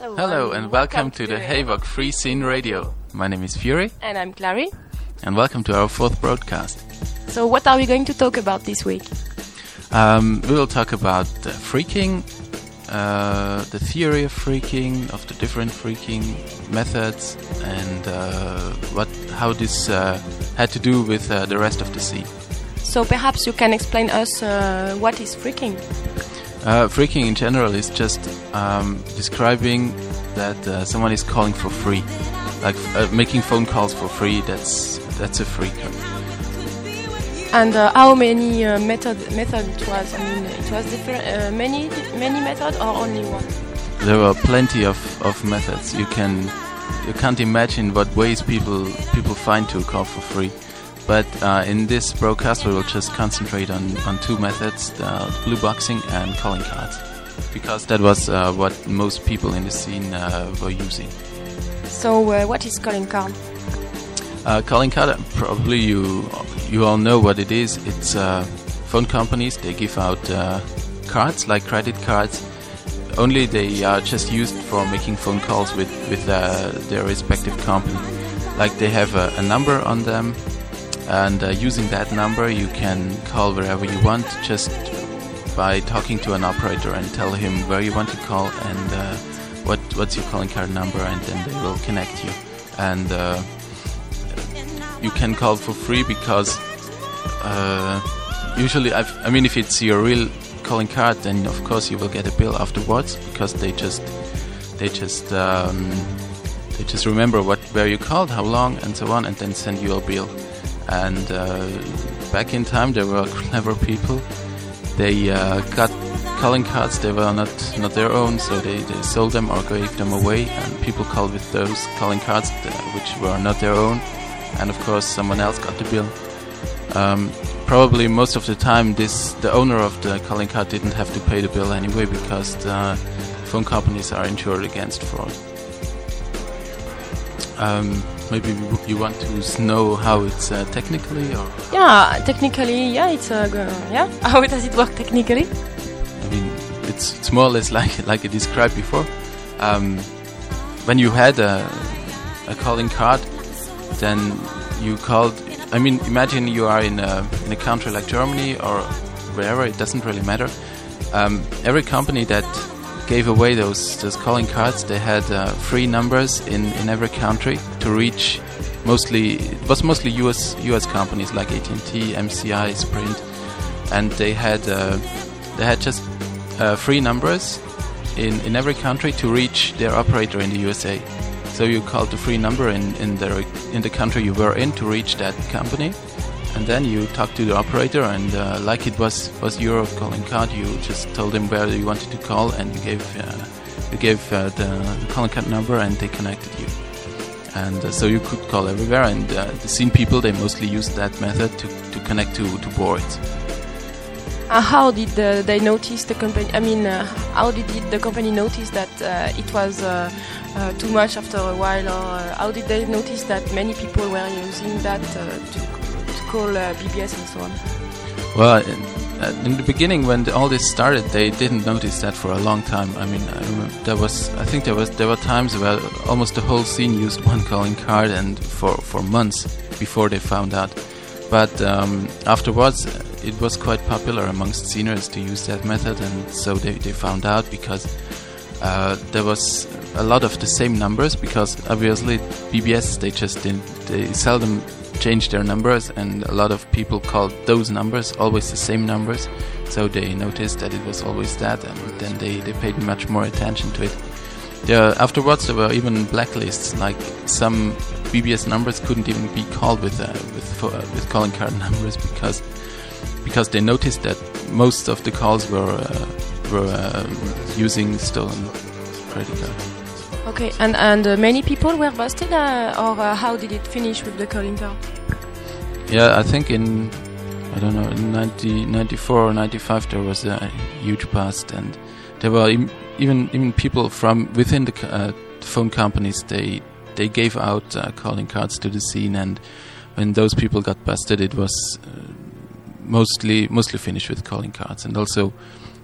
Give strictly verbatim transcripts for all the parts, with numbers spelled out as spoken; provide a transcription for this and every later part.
Hello, Hello and welcome, welcome to, to the Havok Free Scene Radio. My name is Fury. And I'm Clary. And welcome to our fourth broadcast. So what are we going to talk about this week? Um, we will talk about uh, freaking, uh, the theory of freaking, of the different freaking methods, and uh, what how this uh, had to do with uh, the rest of the scene. So perhaps you can explain us uh, what is freaking? Uh, freaking in general is just um, describing that uh, someone is calling for free, like uh, making phone calls for free. That's that's a freaker. And uh, how many uh, method method it was? I mean, it was different. Uh, many many methods or only one? There were plenty of, of methods. You can you can't imagine what ways people people find to call for free. But uh, in this broadcast, we will just concentrate on, on two methods: the blue boxing and calling cards, because that was uh, what most people in the scene uh, were using. So, uh, what is calling card? Uh, calling card, probably you you all know what it is. It's uh, phone companies. They give out uh, cards like credit cards. Only they are just used for making phone calls with with uh, their respective company. Like they have a, a number on them. And uh, using that number, you can call wherever you want, just by talking to an operator and tell him where you want to call and uh, what what's your calling card number, and then they will connect you. And uh, you can call for free because uh, usually, I've, I mean, if it's your real calling card, then of course you will get a bill afterwards, because they just they just um, they just remember what where you called, how long, and so on, and then send you a bill. And uh, back in time, there were clever people. They uh, got calling cards. They were not, not their own, so they, they sold them or gave them away. And people called with those calling cards, uh, which were not their own. And of course, someone else got the bill. Um, probably most of the time, this the owner of the calling card didn't have to pay the bill anyway, because the phone companies are insured against fraud. Um, maybe you want to know how it's uh, technically, or yeah, technically, yeah, it's uh, yeah. How does it work technically? I mean, it's it's more or less like like I described before. Um, when you had a a calling card, then you called. I mean, imagine you are in a in a country like Germany or wherever. It doesn't really matter. Um, every company that gave away those those calling cards, they had uh, free numbers in, in every country to reach. Mostly, it was mostly U S U S companies like A T and T, M C I, Sprint, and they had uh, they had just uh, free numbers in, in every country to reach their operator in the U S A. So you called the free number in in the in the country you were in to reach that company, and then you talked to the operator, and uh, like it was, was your calling card, you just told them where you wanted to call, and you gave uh, you gave uh, the, the calling card number, and they connected you. And uh, so you could call everywhere, and uh, the scene people, they mostly used that method to, to connect to, to boards. Uh, how did uh, they notice the company? I mean, uh, how did it, the company notice that uh, it was uh, uh, too much after a while, or uh, how did they notice that many people were using that uh, to call uh, B B S and so on? Well, in, uh, in the beginning, when the, all this started, they didn't notice that for a long time. I mean, I remember there was, I think there was, there were times where almost the whole scene used one calling card, and for, for months before they found out. But um, afterwards, it was quite popular amongst sceners to use that method, and so they, they found out, because uh, there was a lot of the same numbers, because obviously B B S, they just didn't, they seldom change their numbers, and a lot of people called those numbers always the same numbers, so they noticed that it was always that, and then they, they paid much more attention to it. There, afterwards, there were even blacklists, like some B B S numbers couldn't even be called with uh, with uh, with calling card numbers, because because they noticed that most of the calls were uh, were uh, using stolen credit cards. Okay, and and uh, many people were busted, uh, or uh, how did it finish with the calling card? Yeah, I think in, I don't know, in nineteen ninety-four or ninety-five there was a huge bust, and there were im- even even people from within the uh, phone companies, they they gave out uh, calling cards to the scene, and when those people got busted, it was uh, mostly mostly finished with calling cards. And also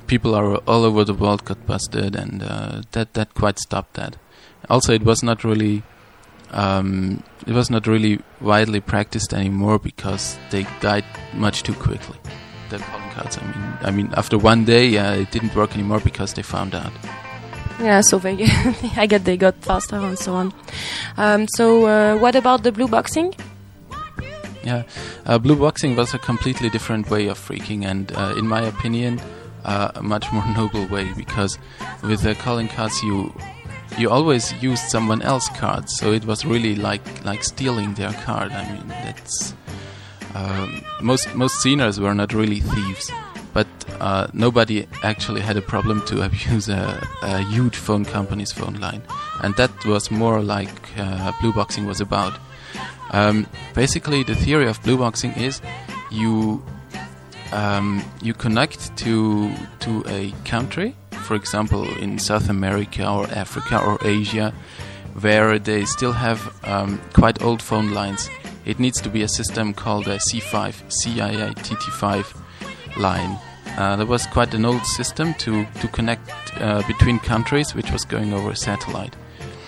people are all over the world got busted, and uh, that that quite stopped that. Also, it was not really um, it was not really widely practiced anymore because they died much too quickly. The calling cards. I mean, I mean, after one day, uh, it didn't work anymore because they found out. Yeah, so they I get they got faster and so on. Um, so, uh, what about the blue boxing? Yeah, uh, blue boxing was a completely different way of freaking, and uh, in my opinion, uh, a much more noble way, because with the calling cards, you you always used someone else's cards, so it was really like like stealing their card. I mean, that's um, most most sceners were not really thieves, but uh, nobody actually had a problem to abuse a, a huge phone company's phone line, and that was more like uh, blue boxing was about. Um, basically, the theory of blue boxing is you um, you connect to to a country, for example, in South America or Africa or Asia, where they still have um, quite old phone lines. It needs to be a system called a C five, C I A T T five line. Uh, that was quite an old system to to connect uh, between countries, which was going over a satellite.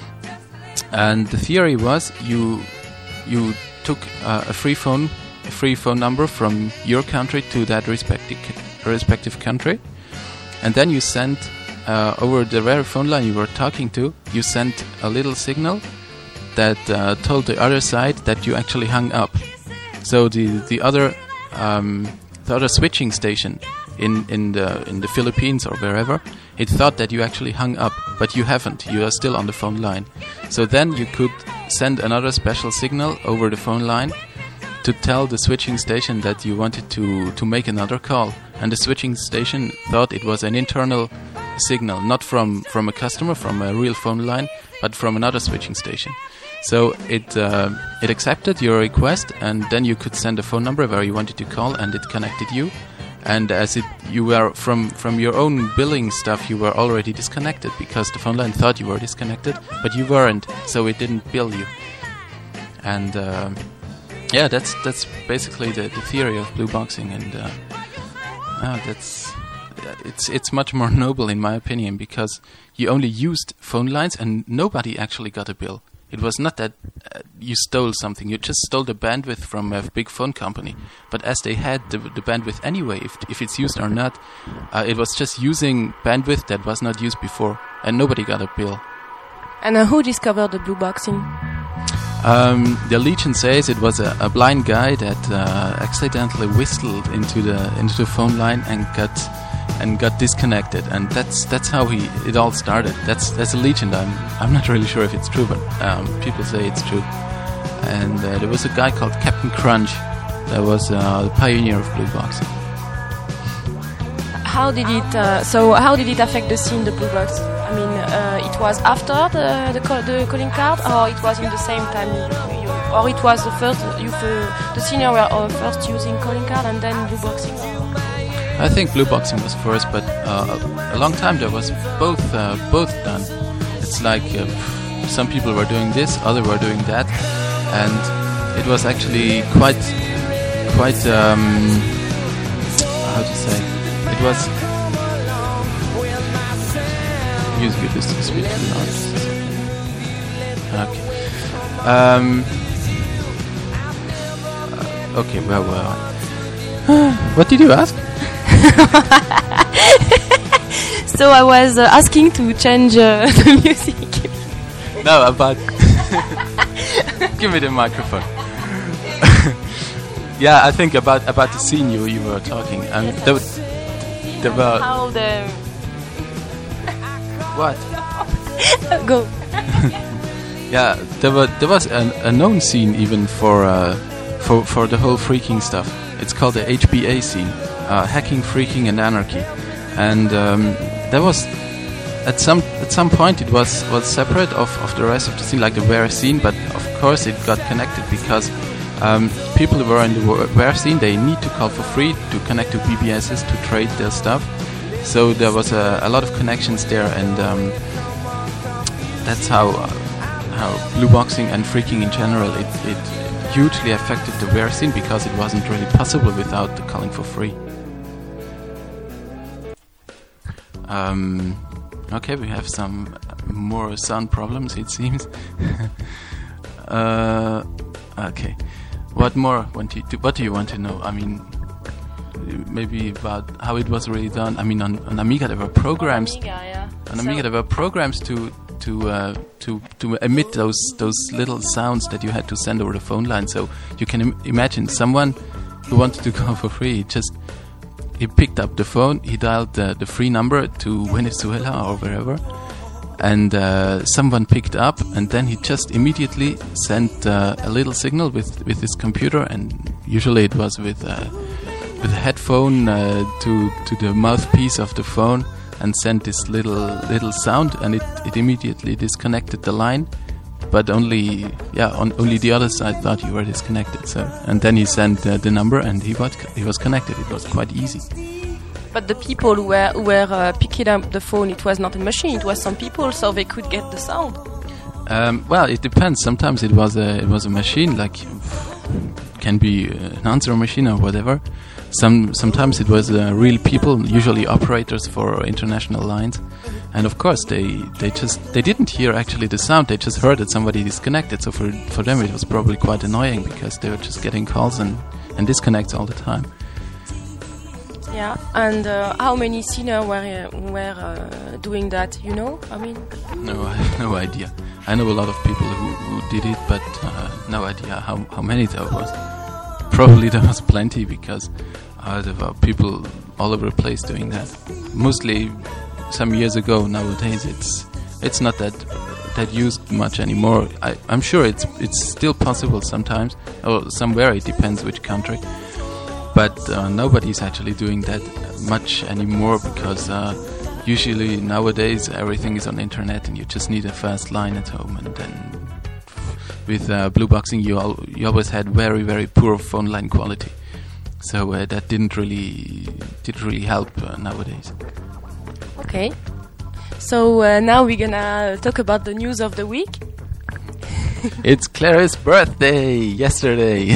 And the theory was you. You took uh, a free phone, a free phone number from your country to that respective respective country, and then you sent uh, over the rare phone line you were talking to. You sent a little signal that uh, told the other side that you actually hung up. So the the other um, the other switching station in in the in the Philippines or wherever, it thought that you actually hung up, but you haven't. You are still on the phone line. So then you could send another special signal over the phone line to tell the switching station that you wanted to, to make another call. And the switching station thought it was an internal signal, not from, from a customer, from a real phone line, but from another switching station. So it uh, it accepted your request, and then you could send a phone number where you wanted to call, and it connected you. And as it, you were from, from your own billing stuff, you were already disconnected because the phone line thought you were disconnected, but you weren't, so it didn't bill you. And uh, yeah, that's that's basically the, the theory of blue boxing, and uh, uh, that's it's it's much more noble in my opinion, because you only used phone lines and nobody actually got a bill. It was not that uh, you stole something, you just stole the bandwidth from a big phone company. But as they had the, the bandwidth anyway, if if it's used or not, uh, it was just using bandwidth that was not used before, and nobody got a bill. And uh, who discovered the blue boxing? Um, the legend says it was a, a blind guy that uh, accidentally whistled into the into the phone line and got and got disconnected, and that's that's how he it all started. That's that's a legend. I'm I'm not really sure if it's true, but um, people say it's true. And uh, there was a guy called Captain Crunch that was uh, the pioneer of blue boxing. How did it? Uh, so how did it affect the scene, the blue box? I mean, uh, it was after the the, call, the calling card, or it was in the same time, you, you, or it was the first you uh, the senior were uh, first using calling card and then blue boxing. I think blue boxing was first, but uh, a long time there was both uh, both done. It's like uh, some people were doing this, others were doing that, and it was actually quite quite um, how to say it was. Music is a bit too loud. Okay. Um, uh, okay. Well, well. What did you ask? So I was uh, asking to change uh, the music. No, about. Give me the microphone. Yeah, I think about about the scene you you were talking. Um, there, there were. How the. What? Go. Yeah, there were there was an, a known scene even for uh, for for the whole freaking stuff. It's called the H B A scene, uh, hacking, freaking, and anarchy. And um, there was at some at some point it was was separate of, of the rest of the scene, like the ware scene. But of course it got connected because um, people who were in the ware scene, they need to call for free to connect to B B Ss to trade their stuff. So there was a, a lot of connections there, and um, that's how uh, how blue boxing and freaking in general it, it hugely affected the ware scene, because it wasn't really possible without the calling for free. Um, okay, we have some more sound problems, it seems. uh, okay. What more? Want you to, what do you want to know? I mean, maybe about how it was really done. I mean, on, on Amiga there were programs. On Amiga, yeah. On So- Amiga there were programs to to uh, to to emit those those little sounds that you had to send over the phone line. So you can Im- imagine someone who wanted to go for free. Just he picked up the phone, he dialed the, the free number to Venezuela or wherever, and uh, someone picked up, and then he just immediately sent uh, a little signal with with his computer, and usually it was with uh, with a headphone uh, to to the mouthpiece of the phone, and sent this little little sound, and it, it immediately disconnected the line. But only yeah, on only the other side thought you were disconnected. So and then he sent uh, the number, and he was he was connected. It was quite easy. But the people who were who were uh, picking up the phone, it was not a machine. It was some people, so they could get the sound. Um, well, it depends. Sometimes it was a it was a machine, like can be an answer machine or whatever. Some sometimes it was uh, real people, usually operators for international lines, and of course they, they just they didn't hear actually the sound. They just heard that somebody disconnected. So for for them it was probably quite annoying because they were just getting calls and, and disconnects all the time. Yeah, and uh, how many seniors were uh, were uh, doing that? You know, I mean, No, I have no idea. I know a lot of people who, who did it, but uh, no idea how how many there was. Probably there was plenty because uh, there were people all over the place doing that. Mostly some years ago. Nowadays it's it's not that that used much anymore. I, I'm sure it's it's still possible sometimes, or somewhere. It depends which country. But uh, nobody's actually doing that much anymore because uh, usually nowadays everything is on the internet and you just need a fast line at home. And then with uh, Blue Boxing, you al- you always had very very poor phone line quality, so uh, that didn't really didn't really help uh, nowadays. okay. So uh, now we're gonna talk about the news of the week. It's Claire's birthday yesterday.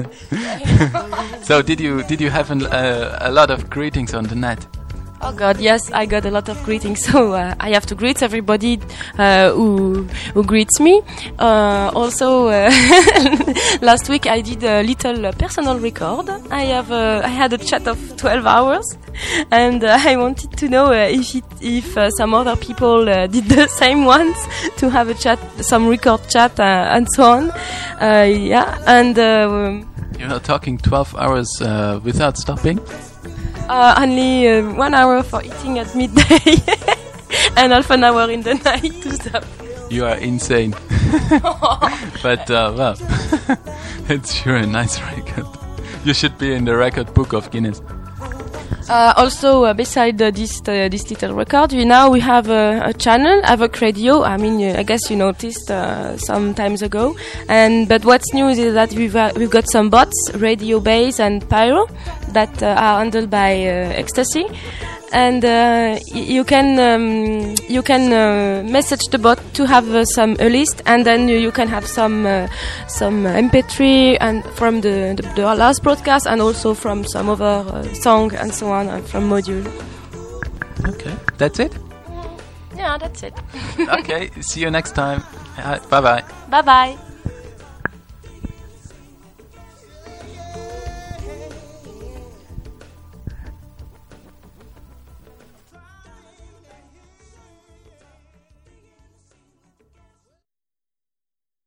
So did you did you have an, uh, a lot of greetings on the net? Oh God, yes, I got a lot of greetings. So uh, I have to greet everybody uh, who who greets me. Uh, also, uh, last week I did a little uh, personal record. I have uh, I had a chat of twelve hours, and uh, I wanted to know uh, if it, if uh, some other people uh, did the same ones to have a chat, some record chat, uh, and so on. Uh, yeah, and. Uh, You are talking twelve hours uh, without stopping? Uh, only uh, one hour for eating at midday and half an hour in the night to stop. You are insane. But, uh, well, it's sure a nice record. You should be in the record book of Guinness. Uh, also, uh, beside uh, this uh, this little record, we now we have a, a channel, Avoc Radio. I mean, uh, I guess you noticed uh, some times ago. And but what's new is that we've uh, we've got some bots, Radio Base and Pyro, that uh, are handled by uh, Ecstasy. And uh, y- you can um, you can uh, message the bot to have uh, some a list, and then you, you can have some uh, some M P three and from the, the the last broadcast, and also from some other uh, song and so on uh, from module. Okay, that's it? Yeah, that's it. Okay, see you next time. Uh, bye-bye. Bye bye.